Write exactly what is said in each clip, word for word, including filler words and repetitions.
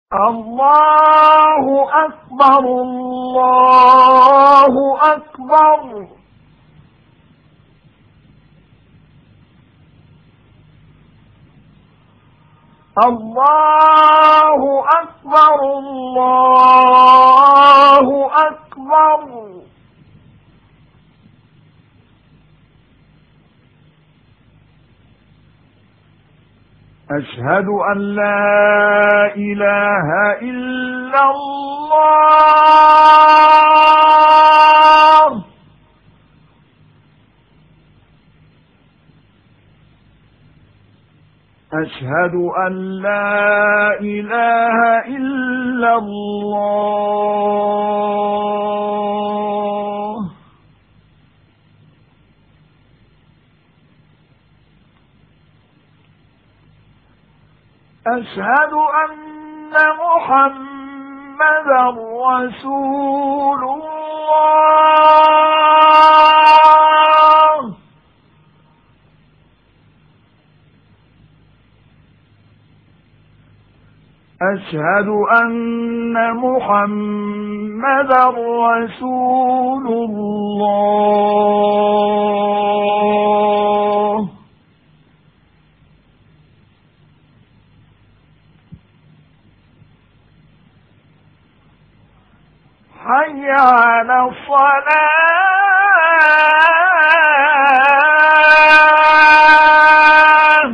الله أكبر الله أكبر. الله أكبر الله أكبر. أشهد أن لا إله إلا الله. أشهد أن لا إله إلا الله. أشهد أن محمدا رسول الله. أشهد أن محمدا رسول الله. حي على الصلاة.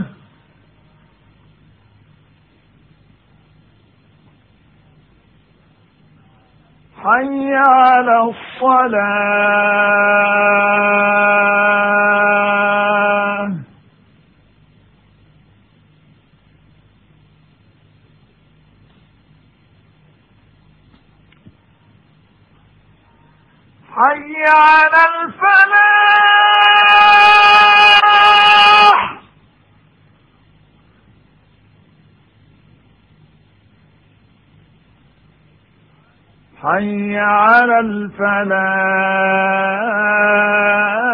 حي على الصلاة. حي على الفلاح. حي على الفلاح.